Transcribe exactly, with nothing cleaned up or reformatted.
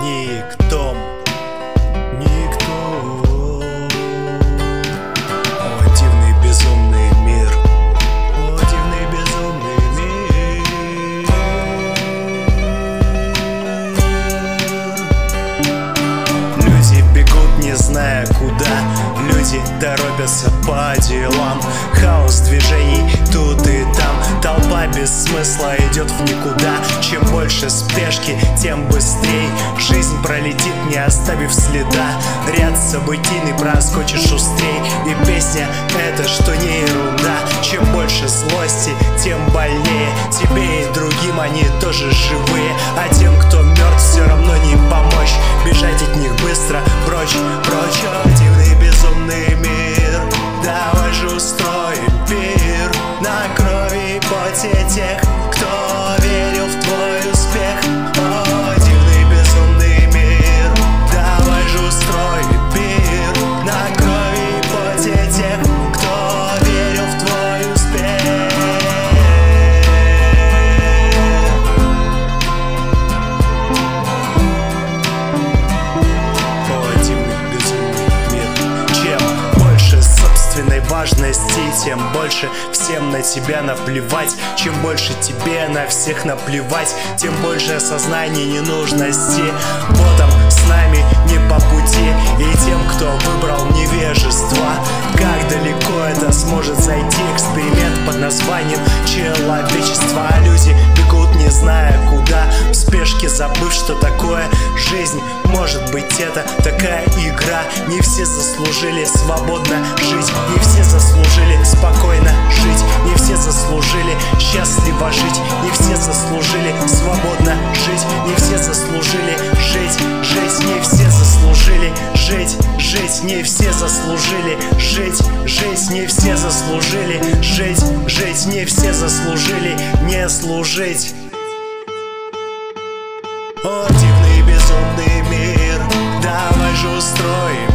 никто, никто. О, дивный безумный мир, о, дивный безумный мир. Люди бегут, не зная куда, люди торопятся по делам. Хаос движений тут и там, толпа без смысла идет в никуда. Чем больше спешки, тем быстрей жизнь пролетит, не оставив следа. Ряд событийный проскочит шустрей, и песня это что не ерунда. Чем больше злости, тем больнее тебе и другим, они тоже живые. А тем, кто мертв, все равно не помочь. Бежать от них быстро, прочь, прочь. О, дивный безумный мир, давай же устроим пир на крови и поте тех, кто верил в твой успех. О, дивный безумный мир, давай же устроим пир на крови и поте тех, кто верил в твой успех. О, дивный безумный мир. Чем больше собственной важности, тем больше всем на тебя наплевать. Чем больше тебе на всех наплевать, тем больше осознания ненужности. Ботам с нами не по пути, и тем, кто выбрал невежество. Как далеко это сможет зайти эксперимент под названием человечество? А люди бегут, не зная куда, в спешке забыв, что такое жизнь. Может быть, это такая игра. Не все заслужили свободно жить, не все заслужили спокойно жить, не все заслужили счастливо жить, не все заслужили свободно жить, не все заслужили жить, жить, не все заслужили жить, жить, не все заслужили жить, жить, не все заслужили жить, жить, не все заслужили не служить. О, дивный безумный мир, давай же устроим